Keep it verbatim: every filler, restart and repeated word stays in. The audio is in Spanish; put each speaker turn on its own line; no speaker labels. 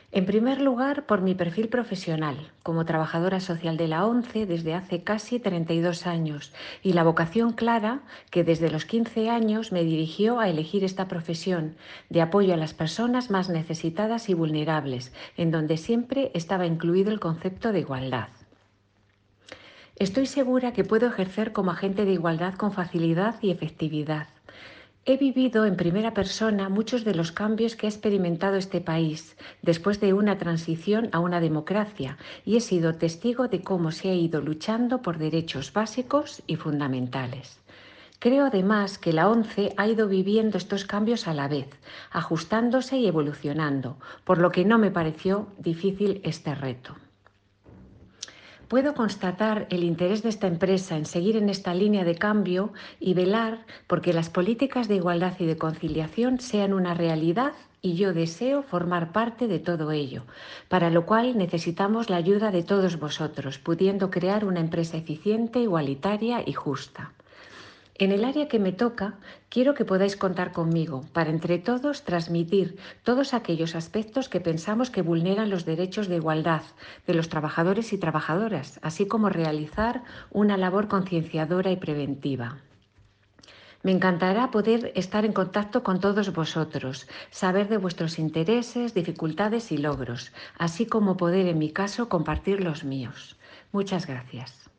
En primer lugar, por mi perfil profesional, como trabajadora social de la ONCE desde hace casi treinta y dos años, y la vocación clara que desde los quince años me dirigió a elegir esta profesión de apoyo a las personas más necesitadas y vulnerables, en donde siempre estaba incluido el concepto de igualdad. Estoy segura que puedo ejercer como agente de igualdad con facilidad y efectividad. He vivido en primera persona muchos de los cambios que ha experimentado este país después de una transición a una democracia y he sido testigo de cómo se ha ido luchando por derechos básicos y fundamentales. Creo además que la ONCE ha ido viviendo estos cambios a la vez, ajustándose y evolucionando, por lo que no me pareció difícil este reto. Puedo constatar el interés de esta empresa en seguir en esta línea de cambio y velar porque las políticas de igualdad y de conciliación sean una realidad y yo deseo formar parte de todo ello, para lo cual necesitamos la ayuda de todos vosotros, pudiendo crear una empresa eficiente, igualitaria y justa. En el área que me toca, quiero que podáis contar conmigo para entre todos transmitir todos aquellos aspectos que pensamos que vulneran los derechos de igualdad de los trabajadores y trabajadoras, así como realizar una labor concienciadora y preventiva. Me encantará poder estar en contacto con todos vosotros, saber de vuestros intereses, dificultades y logros, así como poder, en mi caso, compartir los míos. Muchas gracias.